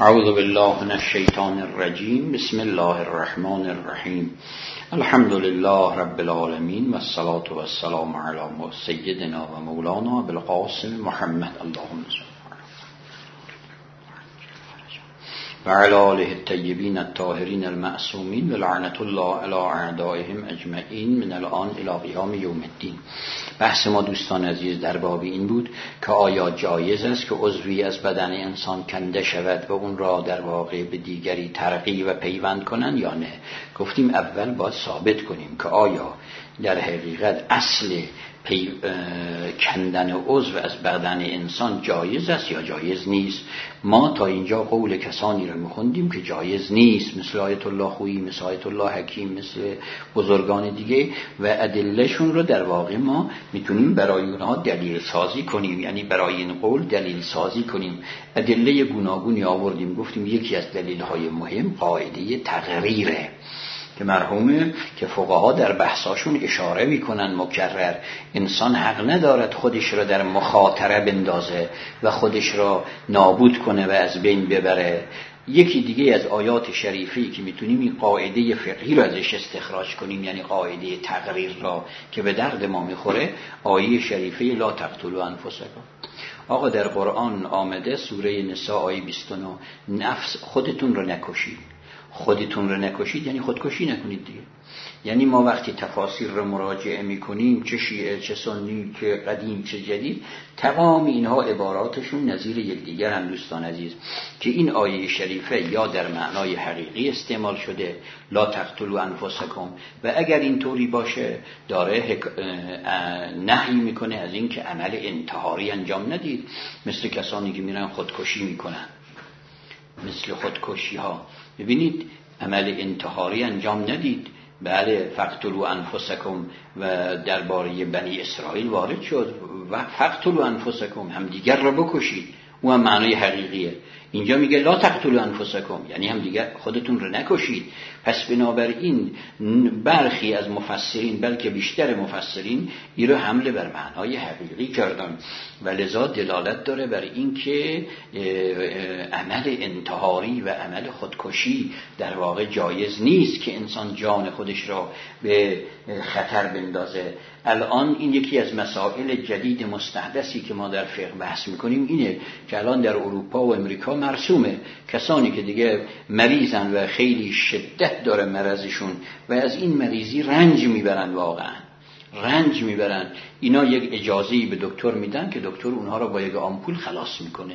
اعوذ بالله من الشیطان الرجیم. بسم الله الرحمن الرحیم. الحمد لله رب العالمین و الصلاة و السلام علی سیدنا و مولانا بالقاسم محمد اللهم صل و علی آله الطیبین الطاهرین المعصومین و لعنت الله علی اعدائهم اجمعین من الان الی قیام یوم الدین. بحث ما دوستان عزیز در باب این بود که آیا جایز است که عضوی از بدن انسان کنده شود و اون را در واقع به دیگری ترقی و پیوند کنند یا نه. گفتیم اول باید ثابت کنیم که آیا در حقیقت اصل کندن عضو از بدن انسان جایز است یا جایز نیست. ما تا اینجا قول کسانی رو میخوندیم که جایز نیست، مثل آیت الله خویی، مثل آیت الله حکیم، مثل بزرگان دیگه، و ادلهشون رو در واقع ما میتونیم برای اونها دلیل سازی کنیم، یعنی برای این قول دلیل سازی کنیم. ادله گوناگونی آوردیم. گفتیم یکی از دلیل‌های مهم قاعده تقریره که مرحومه که فقها در بحثاشون اشاره میکنن مکرر، انسان حق ندارد خودش را در مخاطره بندازه و خودش را نابود کنه و از بین ببره. یکی دیگه از آیات شریفی که میتونیم این قاعده فقهی رو ازش استخراج کنیم، یعنی قاعده تقریر را که به درد ما میخوره، آیه شریفه لا تقتلوا انفسکم. آقا در قرآن آمده سوره نساء آیه 29 نفس خودتون رو نکشید. خودتون رو نکشید یعنی خودکشی نکنید دیگه. یعنی ما وقتی تفاسیر رو مراجعه میکنیم، چه شیعه چه سنی چه قدیم چه جدید، تمام اینها عباراتشون نظیر یکدیگر هم دوستان عزیز، که این آیه شریفه یا در معنای حقیقی استعمال شده لا تقتلوا انفسکم، و اگر این طوری باشه داره نهی میکنه از این که عمل انتحاری انجام ندید، مثل کسانی که میرن خودکشی میکنن، مثل خودکشی ها. ببینید عمل انتحاری انجام ندید. بله فقتلوا انفسکم و درباره بنی اسرائیل وارد شد و فقتلوا انفسکم، هم دیگر را بکشید، او هم معنای حقیقیه. اینجا میگه لا تقتلوا انفسکم یعنی هم دیگر خودتون رو نکشید. پس بنابراین برخی از مفسرین، بلکه بیشتر مفسرین، این رو حمله بر معنای حقیقی کردن و لذا دلالت داره بر این که عمل انتحاری و عمل خودکشی در واقع جایز نیست که انسان جان خودش را به خطر بندازه. الان این یکی از مسائل جدید مستحدثی که ما در فقه بحث میکنیم اینه که الان در اروپا و امریکا مرسومه کسانی که دیگه مریضن و خیلی شدت داره مرضشون و از این مریضی رنج میبرن، واقعا رنج میبرن، اینا یک اجازه‌ای به دکتر میدن که دکتر اونها رو با یک آمپول خلاص میکنه،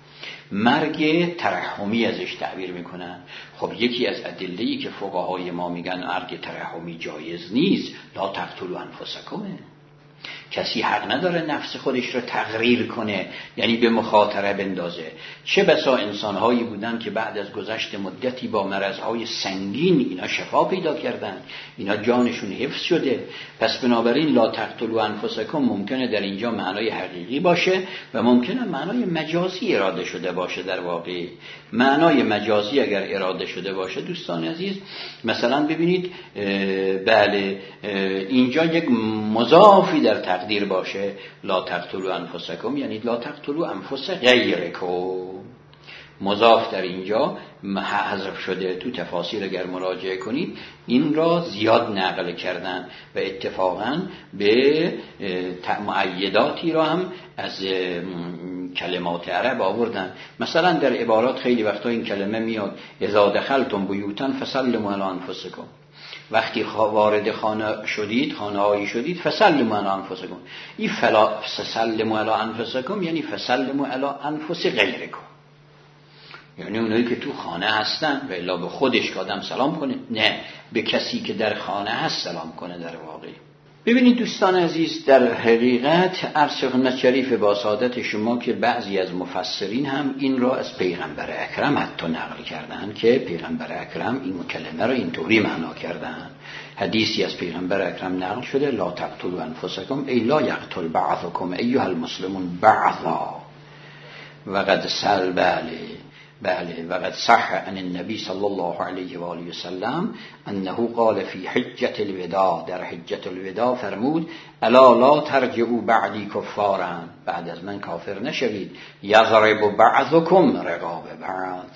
مرگ ترحمی ازش تعبیر میکنن. خب یکی از ادله‌ای که فقهای ما میگن مرگ ترحمی جایز نیست لا تقتلوا انفسکم، کسی حق نداره نفس خودش رو تقریر کنه، یعنی به مخاطره بندازه. چه بسا انسانهایی بودن که بعد از گذشت مدتی با مرضهای سنگین اینا شفا پیدا کردن، اینا جانشون حفظ شده. پس بنابراین لا تقتلوا انفسکم ممکنه در اینجا معنای حقیقی باشه و ممکنه معنای مجازی اراده شده باشه. در واقع معنای مجازی اگر اراده شده باشه دوستان عزیز، مثلا ببینید بله اینجا یک مضافی در تقدیر باشه لا تقتلوا انفسکم یعنی لا تقتلوا انفس غیرکم، مضاف در اینجا حذف شده. تو تفاسیر اگر مراجعه کنید این را زیاد نقل کردن و اتفاقا به معیداتی را هم از کلمات عرب آوردن. مثلا در عبارات خیلی وقتا این کلمه میاد اذا دخلتم بیوتا فسلموا علی انفسکم، وقتی وارد خانه شدید، خانه‌ای شدید، فسلموا علی انفسکم. این فسلموا علی انفسکم یعنی فسلموا علی انفس غیرکم، یعنی اونایی که تو خانه هستن و الا به خودش که آدم سلام کنه، نه به کسی که در خانه هست سلام کنه. در واقع ببینید دوستان عزیز، در حقیقت عرض خدمت شریف با سعادت شما که بعضی از مفسرین هم این را از پیغمبر اکرم حتی نقل کردن که پیغمبر اکرم این کلمه را اینطوری معنا کردن. حدیثی از پیغمبر اکرم نقل شده لا تقتلوا انفسکم ای لا یقتل بعضکم ایها المسلمون بعضا و قد سل بله بله. وقد صح عن النبی صلی الله علیه و آله و سلم انه قال فی حجة الوداع، در حجة الوداع فرمود الا لا ترجعوا بعدی کفارا، بعد از من کافر نشوید، یضرب بعضکم رقاب بعض.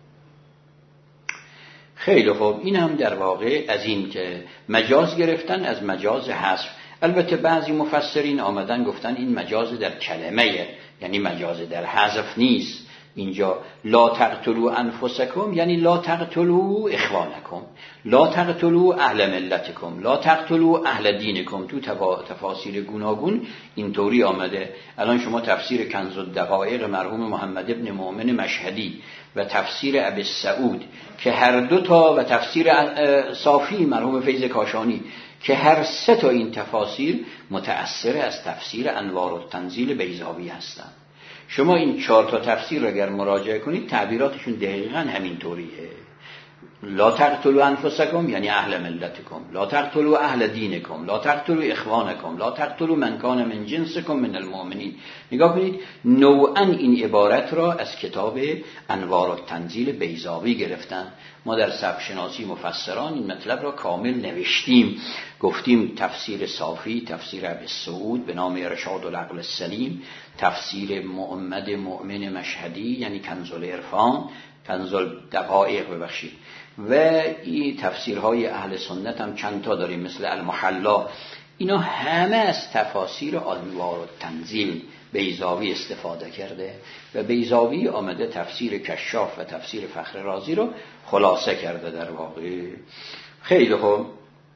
خیلی خوب، این هم در واقع از این که مجاز گرفتن از مجاز حذف. البته بعضی مفسرین آمدن گفتن این مجاز در کلمه، یعنی مجاز در حذف نیست. اینجا لا تقتلوا انفسکم یعنی لا تقتلوا اخوانکم، لا تقتلوا اهل ملتکم، لا تقتلوا اهل دینکم. تو تفاسیر گوناگون اینطوری آمده. الان شما تفسیر کنز الدقایق مرحوم محمد ابن مؤمن مشهدی و تفسیر ابی سعود که هر دو تا و تفسیر صافی مرحوم فیض کاشانی که هر سه تا این تفاسیر متأثر از تفسیر انوار التنزیل بیضاوی هستند. شما این 4 تا تفسیر را اگر مراجعه کنید تعبیراتشون دقیقاً همین طوریه. لا تقتلوا انفسکم یعنی اهل ملتکم، لا تقتلوا اهل دینکم، لا تقتلوا اخوانکم، لا تقتلوا من کان من جنسکم من المؤمنین. نگاه کنید نوعاً این عبارت را از کتاب انوار التنزیل بیضاوی گرفتن. ما در سبک شناسی مفسران این مطلب را کامل نوشتیم، گفتیم تفسیر صافی، تفسیر ابی سعود به نام ارشاد العقل السلیم، تفسیر محمد مؤمن مشهدی یعنی کنز العرفان، کنز الدقایق ببخشید، و این تفسیرهای اهل سنت هم چند تا داریم مثل المحلا. اینا همه از تفاسیر انوار التنزیل بیضاوی استفاده کرده و بیضاوی آمده تفسیر کشاف و تفسیر فخر رازی رو خلاصه کرده در واقع. خیلی خوب.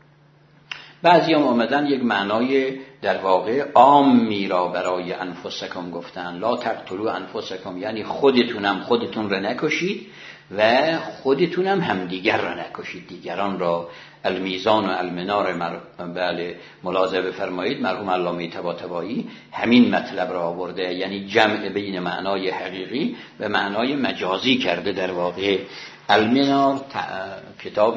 بعضی هم آمدن یک معنای در واقع عامی را برای انفسکم گفتن، لا تقتلوا انفسکم یعنی خودتون را نکشید و خودتونم همدیگر را نکشید، دیگران را. المیزان و المنار بله ملاحظه بفرمایید مرحوم علامه طباطبایی همین مطلب را آورده، یعنی جمع بین معنای حقیقی و معنای مجازی کرده در واقع. المنار کتاب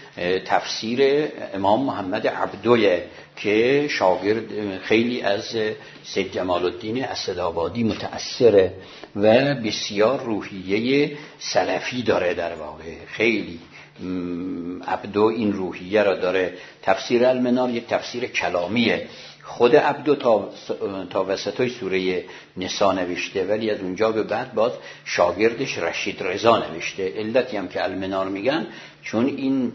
تفسیر امام محمد عبدویه که شاگرد خیلی از سید جمال الدین اسدآبادی متأثره و بسیار روحیه سلفی داره در واقع. خیلی عبدو این روحیه را داره. تفسیر المنار یک تفسیر کلامیه. خود عبدو تا وسطای سوره نساء نوشته، ولی از اونجا به بعد باز شاگردش رشید رضا نوشته. علتی هم که المنار میگن چون این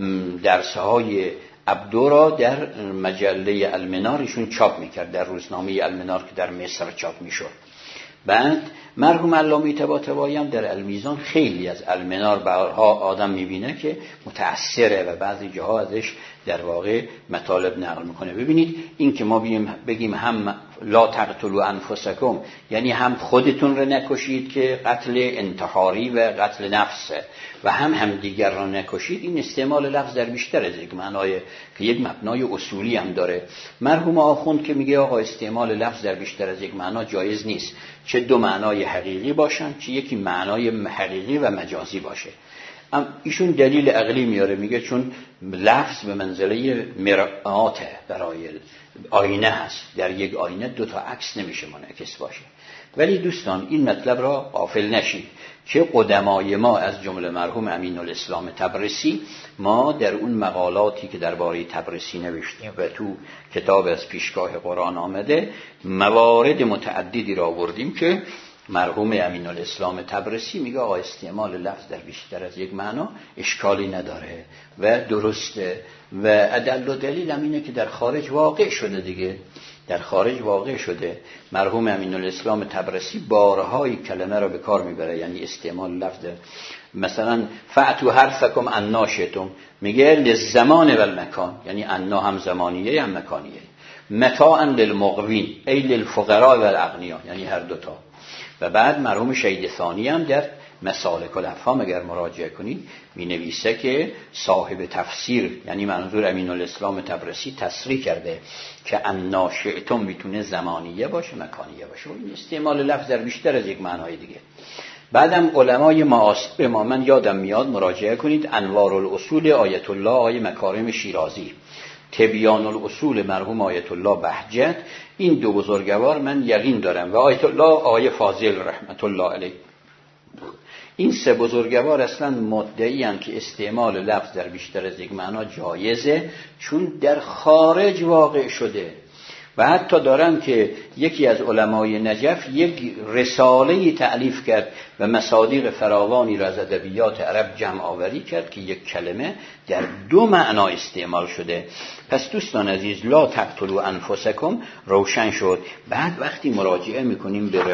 درسهای عبدو را در مجله المنارشون چاپ میکرد، در روزنامه المنار که در مصر چاپ میشد. بعد مرحوم علامه طباطبایی هم در المیزان خیلی از المنار بارها آدم میبینه که متأثره و بعضی جاها ازش در واقع مطالب نقل میکنه. ببینید این که ما بگیم هم لا تقتلوا انفسکم یعنی هم خودتون رو نکشید که قتل انتحاری و قتل نفسه و هم دیگر رو نکشید، این استعمال لفظ در بیشتر از یک معنای که یک مبنای اصولی هم داره. مرحوم آخوند که میگه آقا استعمال لفظ در بیشتر از یک معنا جایز نیست، چه دو معنای حقیقی باشن چه یکی معنای حقیقی و مجازی باشه. ایشون دلیل عقلی میاره، میگه چون لفظ به منزله مرآته، برای آینه هست، در یک آینه 2 تا عکس نمیشه منعکس باشه. ولی دوستان این مطلب را غافل نشید که قدمای ما از جمله مرحوم امین الاسلام تبرسی، ما در اون مقالاتی که درباره تبرسی نوشتیم و تو کتاب از پیشگاه قرآن آمده موارد متعددی را آوردیم که مرحوم امین الاسلام تبرسی میگه آقا استعمال لفظ در بیشتر از یک معنا اشکالی نداره و درسته و ادل و دلیل هم اینه که در خارج واقع شده دیگه، در خارج واقع شده. مرحوم امین الاسلام تبرسی بارهای کلمه را به کار میبره، یعنی استعمال لفظ. مثلا فأتوا حرثکم انا شئتم میگه للزمان و المکان، یعنی انا هم زمانیه هم مکانیه. متاعا للمقوین ای للفقراء و الاغنیاء، یعنی هر دوتا. و بعد مرحوم شهید ثانی هم در مسالک الافهام اگر مراجعه کنید می نویسه که صاحب تفسیر یعنی منظور امین الاسلام تبرسی تصریح کرده که انا شئتم میتونه زمانیه باشه مکانیه باشه. این استعمال لفظ در بیشتر از یک معنای دیگه. بعدم علمای معاصر ما، من یادم میاد مراجعه کنید انوار الاصول آیت الله آیه مکارم شیرازی، تبیان الاصول مرحوم آیت الله بهجت، این دو بزرگوار من یقین دارم و آیت الله آیه فاضل رحمت الله علیه این سه بزرگوار اصلا مدعی اند که استعمال لفظ در بیشتر از یک معنا جایزه، چون در خارج واقع شده. و حتی دارن که یکی از علمای نجف یک رساله تألیف کرد و مصادیق فراوانی را از ادبیات عرب جمع آوری کرد که یک کلمه در دو معنا استعمال شده. پس دوستان عزیز، لا تقتلوا انفسکم روشن شد. بعد وقتی مراجعه میکنیم به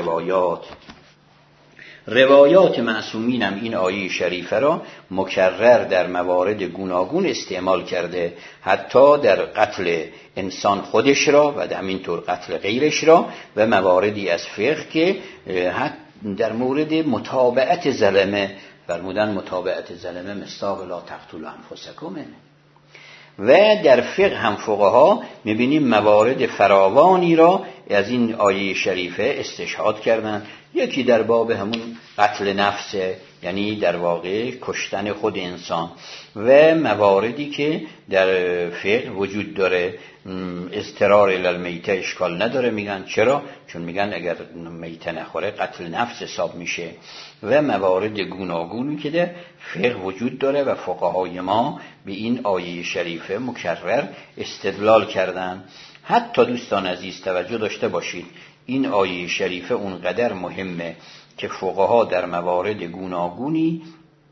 روایات معصومین هم این آیه شریفه را مکرر در موارد گوناگون استعمال کرده، حتی در قتل انسان خودش را و همینطور قتل غیرش را و مواردی از فقه که در مورد متابعت ظلمه فرمودن متابعت ظلمه مصداق لا تقتلوا انفسکم. و در فقه هم فقها میبینیم موارد فراوانی را از این آیه شریفه استشهاد کردن. یکی در باب همون قتل نفس، یعنی در واقع کشتن خود انسان، و مواردی که در فقه وجود داره. اضطرار الالمیته اشکال نداره، میگن چرا؟ چون میگن اگر میته نخوره قتل نفس حساب میشه. و موارد گوناگونی که در فقه وجود داره و فقهای ما به این آیه شریفه مکرر استدلال کردن. حتی دوستان عزیز توجه داشته باشید، این آیه شریفه اونقدر مهمه که فقها در موارد گوناگونی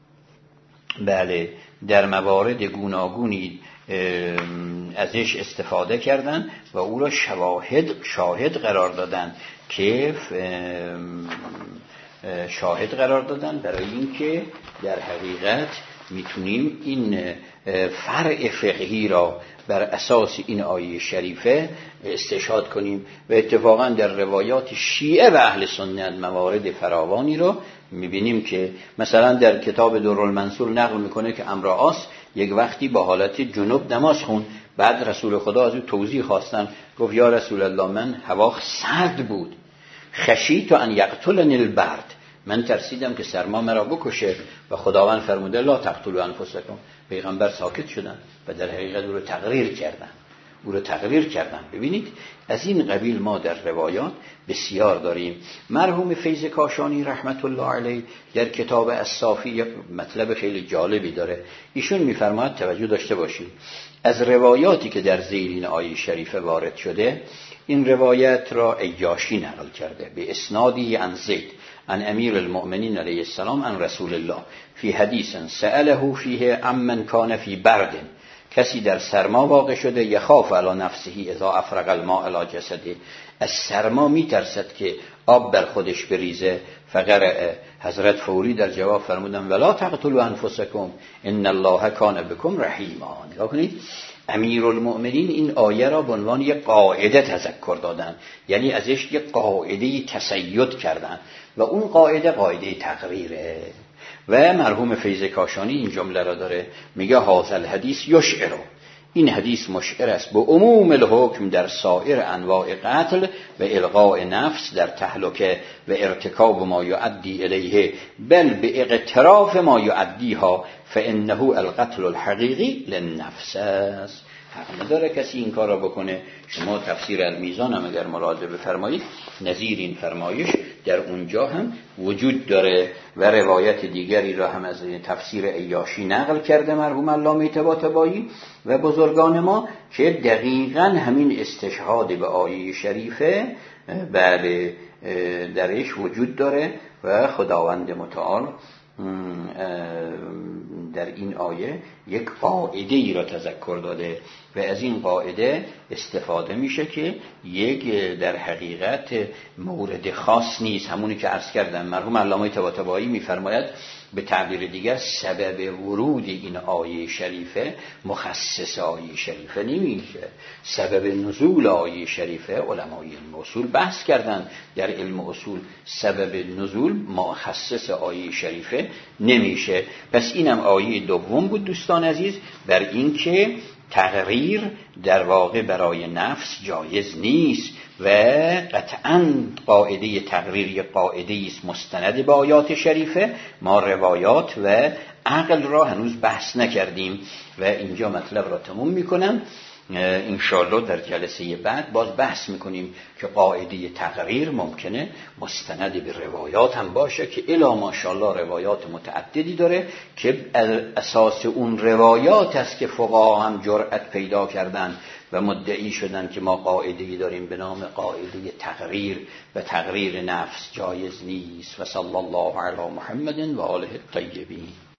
در موارد گوناگونی ازش استفاده کردن و او را شاهد قرار دادن که شاهد قرار دادن برای اینکه در حقیقت میتونیم این فرع فقهی را بر اساس این آیه شریفه استشهاد کنیم. و اتفاقا در روایات شیعه و اهل سنت موارد فراوانی را میبینیم که مثلا در کتاب درالمنصور نقل میکنه که عمرو عاص یک وقتی با حالت جنوب نماز خوند. بعد رسول خدا از او توضیح خواستن، گفت یا رسول الله من هوا سرد بود، خشیت ان یقتلنی البرد، من ترسیدم که سرما مرا بکشه و خداوند فرموده لا تقتلوا انفسکم. پیغمبر ساکت شدن و در حقیقت او رو تقریر کردن. ببینید از این قبیل ما در روایات بسیار داریم. مرحوم فیض کاشانی رحمت الله علیه در کتاب الصافی یک مطلب خیلی جالبی داره. ایشون میفرماید توجه داشته باشید، از روایاتی که در ذیل این آیه شریفه وارد شده، این روایت را عیاشی نقل کرده به اسنادی عن زید عن امیر المؤمنین علیه السلام عن رسول الله فی حدیث سأله فیه عمن کان فی برد، کسی در سرما واقع شده، یخاف علی نفسه اذا افرغ الماء علی جسده، از سرما میترسد که آب بر خودش بریزه. فقرأ، حضرت فوری در جواب فرمودن ولا تقتلوا انفسکم ان الله کان بکم رحیما. نگاه کنید، امیرالمؤمنین این آیه را به عنوان یک قاعده تذکر دادن، یعنی ازش یک قاعده تسید کردن و اون قاعده تقریره. و مرحوم فیض کاشانی این جمله را داره، میگه هذا الحدیث یشعر، این حدیث مشعر است به عموم الحکم در سایر انواع قتل و القاء نفس در تهلکه و ارتکاب ما یؤدی الیه بل به اقتراف ما یؤدیها فانه القتل الحقیقی للنفس است. حق نداره کسی این کار را بکنه. شما تفسیر المیزان هم اگر مراجعه بفرمایید نظیر این فرمایش در اونجا هم وجود داره. و روایت دیگری را هم از تفسیر عیاشی نقل کرده مرحوم علامه طباطبایی و بزرگان ما که دقیقاً همین استشهاد به آیه شریفه درش وجود داره و خداوند متعال در این آیه یک قاعده ای را تذکر داده و از این قاعده استفاده میشه که یک در حقیقت مورد خاص نیست. همونی که عرض کردم مرحوم علامه طباطبایی میفرماید به تعبیر دیگر سبب ورود این آیه شریفه مخصص آیه شریفه نمیشه. سبب نزول آیه شریفه علمای علم اصول بحث کردن در علم اصول، سبب نزول مخصص آیه شریفه نمیشه. پس اینم آیه دوم بود دوستان عزیز، بر این که تقریر در واقع برای نفس جایز نیست و قطعاً قاعده تقریر یک قاعده است مستند به آیات شریفه. ما روایات و عقل را هنوز بحث نکردیم و اینجا مطلب را تموم میکنم انشالله در جلسه بعد باز بحث میکنیم که قاعده تقریر ممکنه مستند به روایات هم باشه که الا ماشاءالله روایات متعددی داره که اساس اون روایات است که فقها هم جرأت پیدا کردن و مدعی شدن که ما قاعده‌ای داریم به نام قاعده تقریر و تقریر نفس جایز نیست. و صلی الله علی محمد و آله الطیبین.